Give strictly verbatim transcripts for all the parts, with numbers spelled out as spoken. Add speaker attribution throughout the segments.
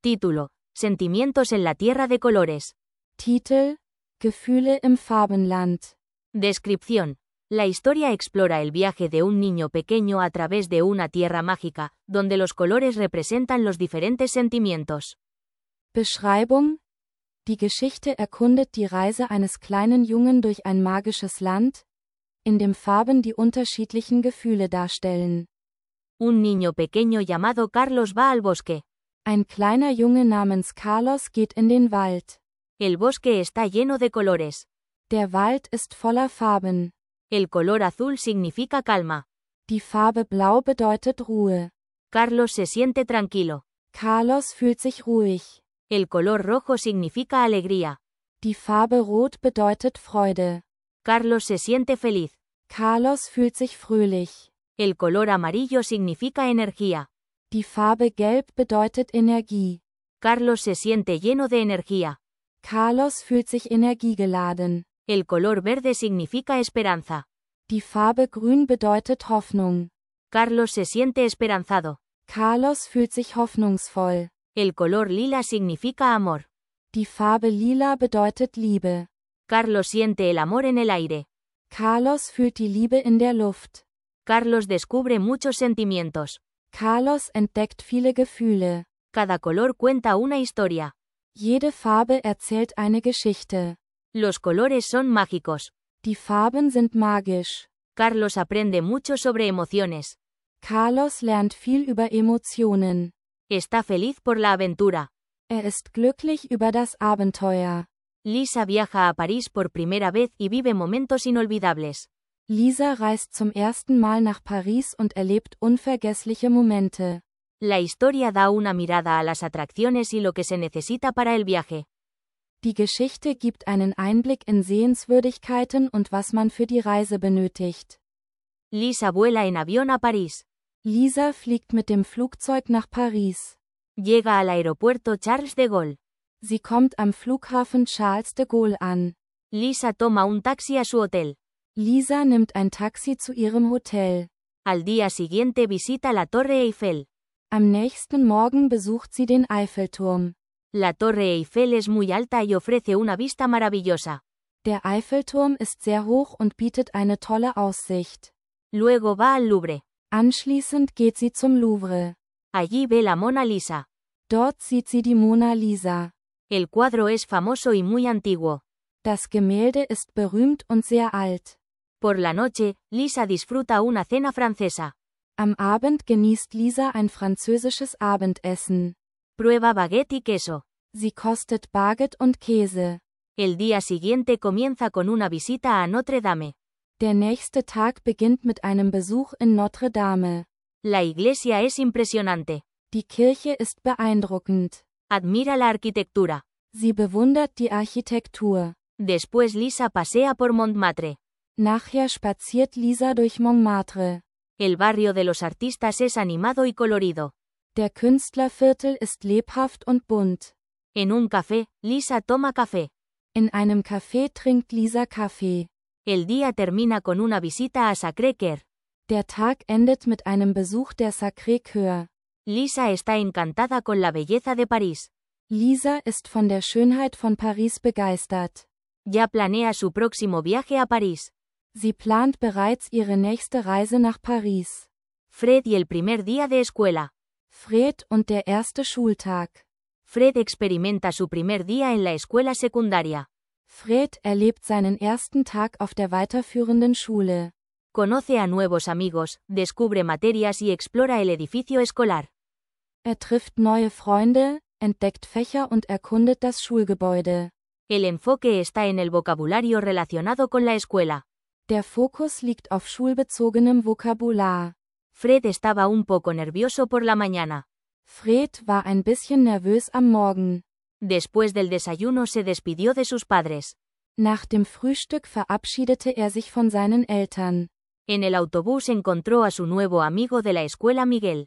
Speaker 1: Título: Sentimientos en la Tierra de Colores.
Speaker 2: Titel: Gefühle im Farbenland.
Speaker 1: Descripción: La historia explora el viaje de un niño pequeño a través de una tierra mágica, donde los colores representan los diferentes sentimientos.
Speaker 2: Beschreibung: Die Geschichte erkundet die Reise eines kleinen Jungen durch ein magisches Land, in dem Farben die unterschiedlichen Gefühle darstellen.
Speaker 1: Un niño pequeño llamado Carlos va al bosque.
Speaker 2: Ein kleiner Junge namens Carlos geht in den Wald.
Speaker 1: El bosque está lleno de colores.
Speaker 2: Der Wald ist voller Farben.
Speaker 1: El color azul significa calma.
Speaker 2: Die Farbe Blau bedeutet Ruhe.
Speaker 1: Carlos se siente tranquilo.
Speaker 2: Carlos fühlt sich ruhig.
Speaker 1: El color rojo significa alegría.
Speaker 2: Die Farbe Rot bedeutet Freude.
Speaker 1: Carlos se siente feliz.
Speaker 2: Carlos fühlt sich fröhlich.
Speaker 1: El color amarillo significa energía.
Speaker 2: Die Farbe Gelb bedeutet Energie.
Speaker 1: Carlos se siente lleno de energía.
Speaker 2: Carlos fühlt sich energiegeladen.
Speaker 1: El color verde significa esperanza.
Speaker 2: Die Farbe Grün bedeutet Hoffnung.
Speaker 1: Carlos se siente esperanzado.
Speaker 2: Carlos fühlt sich hoffnungsvoll.
Speaker 1: El color lila significa amor.
Speaker 2: Die Farbe Lila bedeutet Liebe.
Speaker 1: Carlos siente el amor en el aire.
Speaker 2: Carlos fühlt die Liebe in der Luft.
Speaker 1: Carlos descubre muchos sentimientos.
Speaker 2: Carlos entdeckt viele Gefühle.
Speaker 1: Cada color cuenta una historia.
Speaker 2: Jede Farbe erzählt eine Geschichte.
Speaker 1: Los colores son mágicos.
Speaker 2: Die Farben sind magisch.
Speaker 1: Carlos aprende mucho sobre emociones.
Speaker 2: Carlos lernt viel über Emotionen.
Speaker 1: Está feliz por la aventura.
Speaker 2: Er ist glücklich über das Abenteuer.
Speaker 1: Lisa viaja a París por primera vez y vive momentos inolvidables.
Speaker 2: Lisa reist zum ersten Mal nach Paris und erlebt unvergessliche Momente.
Speaker 1: La historia da una mirada a las atracciones y lo que se necesita para el viaje.
Speaker 2: Die Geschichte gibt einen Einblick in Sehenswürdigkeiten und was man für die Reise benötigt.
Speaker 1: Lisa vuela en avión a París.
Speaker 2: Lisa fliegt mit dem Flugzeug nach Paris.
Speaker 1: Llega al aeropuerto Charles de Gaulle.
Speaker 2: Sie kommt am Flughafen Charles de Gaulle an.
Speaker 1: Lisa toma un taxi a su hotel.
Speaker 2: Lisa nimmt ein Taxi zu ihrem Hotel.
Speaker 1: Al día siguiente visita la Torre Eiffel.
Speaker 2: Am nächsten Morgen besucht sie den Eiffelturm.
Speaker 1: La Torre Eiffel es muy alta y ofrece una vista maravillosa.
Speaker 2: Der Eiffelturm ist sehr hoch und bietet eine tolle Aussicht.
Speaker 1: Luego va al Louvre.
Speaker 2: Anschließend geht sie zum Louvre.
Speaker 1: Allí ve la Mona Lisa.
Speaker 2: Dort sieht sie die Mona Lisa.
Speaker 1: El cuadro es famoso y muy antiguo.
Speaker 2: Das Gemälde ist berühmt und sehr alt.
Speaker 1: Por la noche, Lisa disfruta una cena francesa.
Speaker 2: Am Abend genießt Lisa ein französisches Abendessen.
Speaker 1: Prueba baguette y queso.
Speaker 2: Sie kostet Baguette und Käse.
Speaker 1: El día siguiente comienza con una visita a Notre Dame.
Speaker 2: Der nächste Tag beginnt mit einem Besuch in Notre Dame.
Speaker 1: La iglesia es impresionante.
Speaker 2: Die Kirche ist beeindruckend.
Speaker 1: Admira la arquitectura.
Speaker 2: Sie bewundert die Architektur.
Speaker 1: Después Lisa pasea por Montmartre.
Speaker 2: Nachher spaziert Lisa durch Montmartre.
Speaker 1: El barrio de los artistas es animado y colorido.
Speaker 2: Der Künstlerviertel ist lebhaft und bunt.
Speaker 1: En un café, Lisa toma café.
Speaker 2: In einem Café trinkt Lisa Kaffee.
Speaker 1: El día termina con una visita a Sacré-Cœur.
Speaker 2: Der Tag endet mit einem Besuch der Sacré-Cœur.
Speaker 1: Lisa está encantada con la belleza de París.
Speaker 2: Lisa ist von der Schönheit von Paris begeistert.
Speaker 1: Ya planea su próximo viaje a París.
Speaker 2: Sie plant bereits ihre nächste Reise nach Paris.
Speaker 1: Fred y el primer día de escuela.
Speaker 2: Fred und der erste Schultag.
Speaker 1: Fred experimenta su primer día en la escuela secundaria.
Speaker 2: Fred erlebt seinen ersten Tag auf der weiterführenden Schule.
Speaker 1: Conoce a nuevos amigos, descubre materias y explora el edificio escolar.
Speaker 2: Er trifft neue Freunde, entdeckt Fächer und erkundet das Schulgebäude.
Speaker 1: El enfoque está en el vocabulario relacionado con la escuela.
Speaker 2: Der Fokus liegt auf schulbezogenem Vokabular.
Speaker 1: Fred estaba un poco nervioso por la mañana.
Speaker 2: Fred war ein bisschen nervös am Morgen.
Speaker 1: Después del desayuno se despidió de sus padres.
Speaker 2: Nach dem Frühstück verabschiedete er sich von seinen Eltern.
Speaker 1: En el autobús encontró a su nuevo amigo de la escuela Miguel.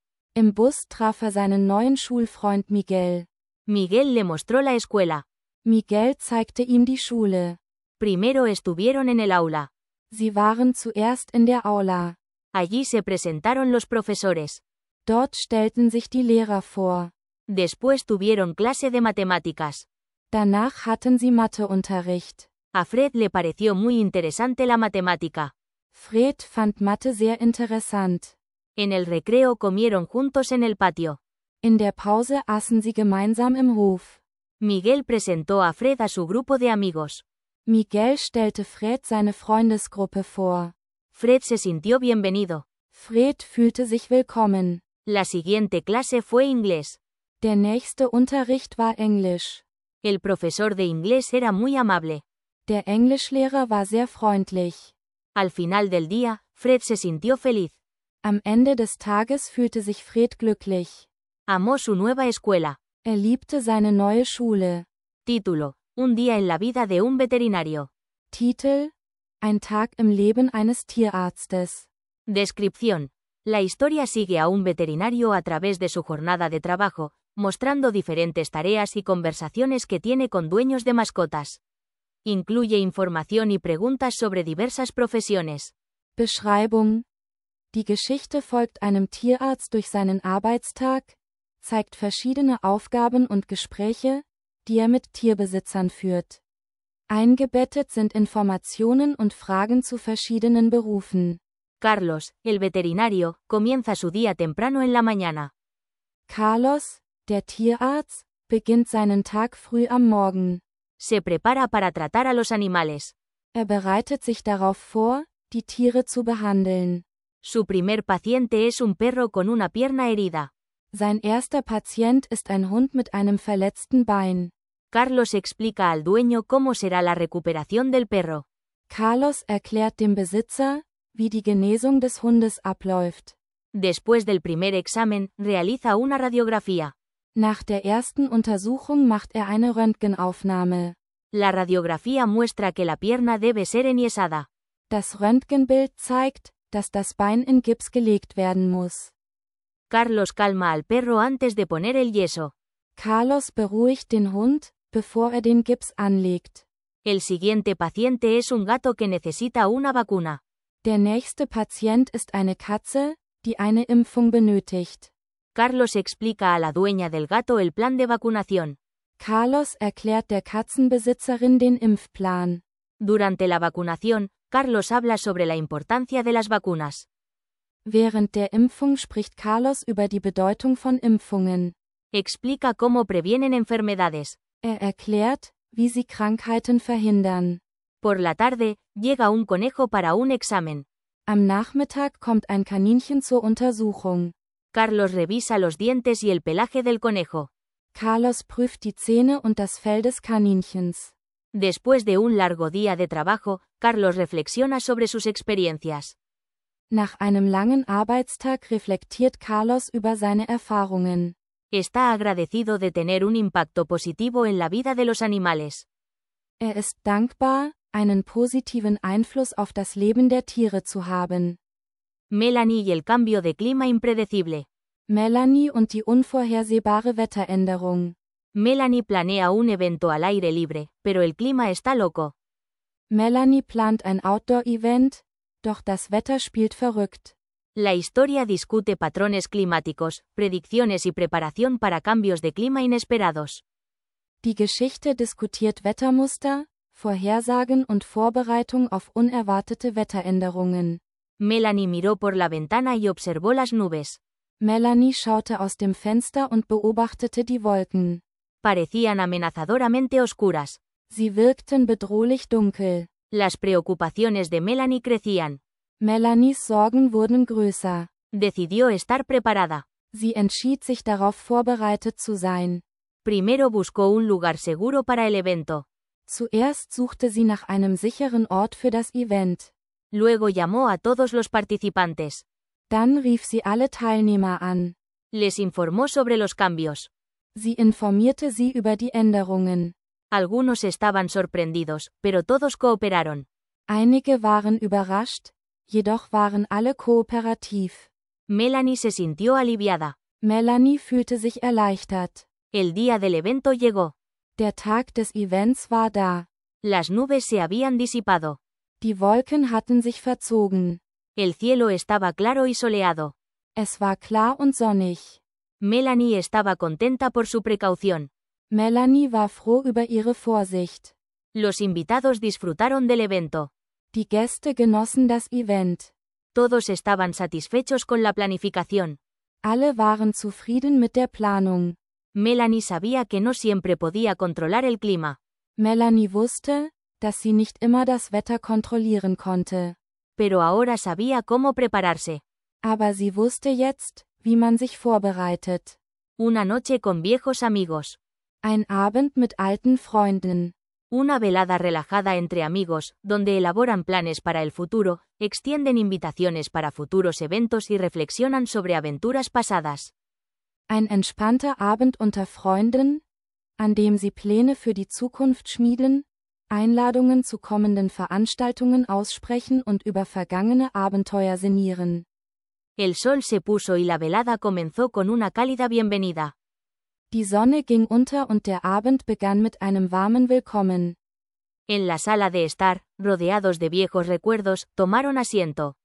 Speaker 2: Im Bus traf er seinen neuen Schulfreund Miguel.
Speaker 1: Miguel le mostró la escuela.
Speaker 2: Miguel zeigte ihm die Schule.
Speaker 1: Primero estuvieron en el aula.
Speaker 2: Sie waren zuerst in der Aula.
Speaker 1: Allí se presentaron los profesores.
Speaker 2: Dort stellten sich die Lehrer vor.
Speaker 1: Después tuvieron clase de matemáticas.
Speaker 2: Danach hatten sie Matheunterricht.
Speaker 1: A Fred le pareció muy interesante la matemática.
Speaker 2: Fred fand Mathe sehr interessant.
Speaker 1: En el recreo comieron juntos en el patio.
Speaker 2: In der Pause aßen sie gemeinsam im Hof.
Speaker 1: Miguel presentó a Fred a su grupo de amigos.
Speaker 2: Miguel stellte Fred seine Freundesgruppe vor.
Speaker 1: Fred se sintió bienvenido.
Speaker 2: Fred fühlte sich willkommen.
Speaker 1: La siguiente clase fue inglés.
Speaker 2: Der nächste Unterricht war Englisch.
Speaker 1: El profesor de inglés era muy amable.
Speaker 2: Der Englischlehrer war sehr freundlich.
Speaker 1: Al final del día, Fred se sintió feliz.
Speaker 2: Am Ende des Tages fühlte sich Fred glücklich.
Speaker 1: Amó su nueva escuela.
Speaker 2: Er liebte seine neue Schule.
Speaker 1: Título: Un día en la vida de un veterinario.
Speaker 2: Titel: Ein Tag im Leben eines Tierarztes.
Speaker 1: Descripción: La historia sigue a un veterinario a través de su jornada de trabajo, mostrando diferentes tareas y conversaciones que tiene con dueños de mascotas. Incluye información y preguntas sobre diversas profesiones.
Speaker 2: Beschreibung: Die Geschichte folgt einem Tierarzt durch seinen Arbeitstag, zeigt verschiedene Aufgaben und Gespräche, die er mit Tierbesitzern führt. Eingebettet sind Informationen und Fragen zu verschiedenen Berufen.
Speaker 1: Carlos, el veterinario, comienza su día temprano en la mañana.
Speaker 2: Carlos, der Tierarzt, beginnt seinen Tag früh am Morgen.
Speaker 1: Se prepara para tratar a los animales.
Speaker 2: Er bereitet sich darauf vor, die Tiere zu behandeln.
Speaker 1: Su primer paciente es un perro con una pierna herida.
Speaker 2: Sein erster Patient ist ein Hund mit einem verletzten Bein.
Speaker 1: Carlos explica al dueño cómo será la recuperación del perro.
Speaker 2: Carlos erklärt dem Besitzer, wie die Genesung des Hundes abläuft.
Speaker 1: Después del primer examen, realiza una radiografía.
Speaker 2: Nach der ersten Untersuchung macht er eine Röntgenaufnahme.
Speaker 1: La radiografía muestra que la pierna debe ser enyesada.
Speaker 2: Das Röntgenbild zeigt, dass das Bein in Gips gelegt werden muss.
Speaker 1: Carlos calma al perro antes de poner el yeso.
Speaker 2: Carlos beruhigt den Hund, bevor er den Gips anlegt.
Speaker 1: El siguiente paciente es un gato que necesita una vacuna.
Speaker 2: Der nächste Patient ist eine Katze, die eine Impfung benötigt.
Speaker 1: Carlos explica a la dueña del gato el plan de vacunación.
Speaker 2: Carlos erklärt der Katzenbesitzerin den Impfplan.
Speaker 1: Durante la vacunación, Carlos habla sobre la importancia de las vacunas.
Speaker 2: Während der Impfung spricht Carlos über die Bedeutung von Impfungen.
Speaker 1: Explica cómo previenen enfermedades.
Speaker 2: Er erklärt, wie sie Krankheiten verhindern.
Speaker 1: Por la tarde, llega un conejo para un examen.
Speaker 2: Am Nachmittag kommt ein Kaninchen zur Untersuchung.
Speaker 1: Carlos revisa los dientes y el pelaje del conejo.
Speaker 2: Carlos prüft die Zähne und das Fell des Kaninchens.
Speaker 1: Después de un largo día de trabajo, Carlos reflexiona sobre sus experiencias.
Speaker 2: Nach einem langen Arbeitstag reflektiert Carlos über seine Erfahrungen.
Speaker 1: Está agradecido de tener un impacto positivo en la vida de los animales.
Speaker 2: Er ist dankbar, einen positiven Einfluss auf das Leben der Tiere zu haben.
Speaker 1: Melanie y el cambio de clima impredecible.
Speaker 2: Melanie und die unvorhersehbare Wetteränderung.
Speaker 1: Melanie planea un evento al aire libre, pero el clima está loco.
Speaker 2: Melanie plant ein Outdoor-Event, doch das Wetter spielt verrückt.
Speaker 1: La historia discute patrones climáticos, predicciones y preparación para cambios de clima inesperados.
Speaker 2: Die Geschichte diskutiert Wettermuster, Vorhersagen und Vorbereitung auf unerwartete Wetteränderungen.
Speaker 1: Melanie miró por la ventana y observó las nubes.
Speaker 2: Melanie schaute aus dem Fenster und beobachtete die Wolken.
Speaker 1: Parecían amenazadoramente oscuras.
Speaker 2: Sie wirkten bedrohlich dunkel.
Speaker 1: Las preocupaciones de Melanie crecían.
Speaker 2: Melanies Sorgen wurden größer.
Speaker 1: Decidió estar preparada.
Speaker 2: Sie entschied sich darauf vorbereitet zu sein.
Speaker 1: Primero buscó un lugar seguro para el evento.
Speaker 2: Zuerst suchte sie nach einem sicheren Ort für das Event.
Speaker 1: Luego llamó a todos los participantes.
Speaker 2: Dann rief sie alle Teilnehmer an.
Speaker 1: Les informó sobre los cambios.
Speaker 2: Sie informierte sie über die Änderungen.
Speaker 1: Algunos estaban sorprendidos, pero todos cooperaron.
Speaker 2: Einige waren überrascht, jedoch waren alle kooperativ.
Speaker 1: Melanie se sintió aliviada.
Speaker 2: Melanie fühlte sich erleichtert.
Speaker 1: El día del evento llegó.
Speaker 2: Der Tag des Events war da.
Speaker 1: Las nubes se habían disipado.
Speaker 2: Die Wolken hatten sich verzogen.
Speaker 1: El cielo estaba claro y soleado.
Speaker 2: Es war klar und sonnig.
Speaker 1: Melanie estaba contenta por su precaución.
Speaker 2: Melanie war froh über ihre Vorsicht.
Speaker 1: Los invitados disfrutaron del evento.
Speaker 2: Die Gäste genossen das Event.
Speaker 1: Todos estaban satisfechos con la planificación.
Speaker 2: Alle waren zufrieden mit der Planung.
Speaker 1: Melanie sabía que no siempre podía controlar el clima.
Speaker 2: Melanie wusste, dass sie nicht immer das Wetter kontrollieren konnte.
Speaker 1: Pero ahora sabía cómo prepararse.
Speaker 2: Aber sie wusste jetzt, wie man sich vorbereitet.
Speaker 1: Una noche con viejos amigos.
Speaker 2: Ein Abend mit alten Freunden.
Speaker 1: Una velada relajada entre amigos, donde elaboran planes para el futuro, extienden invitaciones para futuros eventos y reflexionan sobre aventuras pasadas.
Speaker 2: Ein entspannter Abend unter Freunden, an dem sie Pläne für die Zukunft schmieden, Einladungen zu kommenden Veranstaltungen aussprechen und über vergangene Abenteuer sinnieren.
Speaker 1: El sol se puso y la velada comenzó con una cálida bienvenida.
Speaker 2: Die Sonne ging unter und der Abend begann mit einem warmen Willkommen.
Speaker 1: En la sala de estar, rodeados de viejos recuerdos, tomaron asiento.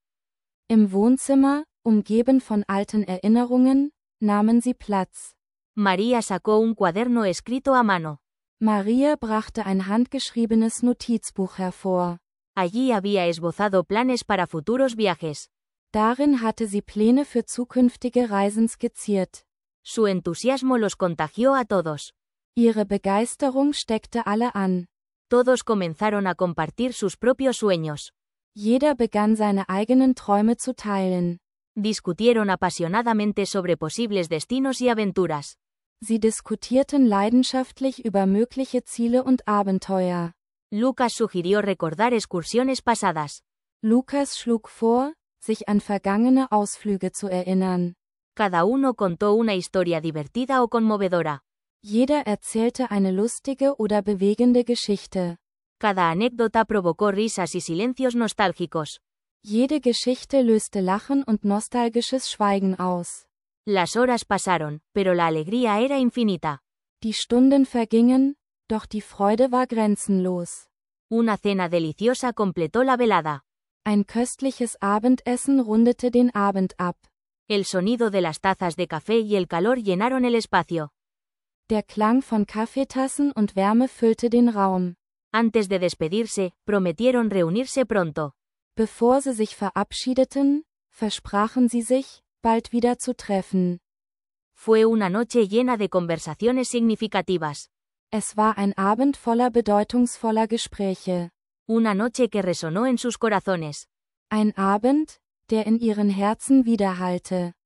Speaker 2: Im Wohnzimmer, umgeben von alten Erinnerungen, nahmen sie Platz.
Speaker 1: María sacó un cuaderno escrito a mano.
Speaker 2: Maria brachte ein handgeschriebenes Notizbuch hervor.
Speaker 1: Allí había esbozado planes para futuros viajes.
Speaker 2: Darin hatte sie Pläne für zukünftige Reisen skizziert.
Speaker 1: Su entusiasmo los contagió a todos.
Speaker 2: Ihre Begeisterung steckte alle an.
Speaker 1: Todos comenzaron a compartir sus propios sueños.
Speaker 2: Jeder begann seine eigenen Träume zu teilen.
Speaker 1: Discutieron apasionadamente sobre posibles destinos y aventuras.
Speaker 2: Sie diskutierten leidenschaftlich über mögliche Ziele und Abenteuer.
Speaker 1: Lucas sugirió recordar excursiones pasadas.
Speaker 2: Lukas schlug vor, sich an vergangene Ausflüge zu erinnern.
Speaker 1: Cada uno contó una historia divertida o conmovedora.
Speaker 2: Jeder erzählte eine lustige oder bewegende Geschichte.
Speaker 1: Cada anécdota provocó risas y silencios nostálgicos.
Speaker 2: Jede Geschichte löste Lachen und nostalgisches Schweigen aus.
Speaker 1: Las horas pasaron, pero la alegría era infinita.
Speaker 2: Die Stunden vergingen, doch die Freude war grenzenlos.
Speaker 1: Una cena deliciosa completó la velada.
Speaker 2: Ein köstliches Abendessen rundete den Abend ab.
Speaker 1: El sonido de las tazas de café y el calor llenaron el espacio.
Speaker 2: Der Klang von Kaffeetassen und Wärme füllte den Raum.
Speaker 1: Antes de despedirse, prometieron reunirse pronto.
Speaker 2: Bevor sie sich verabschiedeten, versprachen sie sich, bald wieder zu treffen.
Speaker 1: Fue una noche llena de conversaciones significativas.
Speaker 2: Es war ein Abend voller bedeutungsvoller Gespräche.
Speaker 1: Una noche que resonó en sus corazones.
Speaker 2: Ein Abend, der in ihren Herzen widerhallte.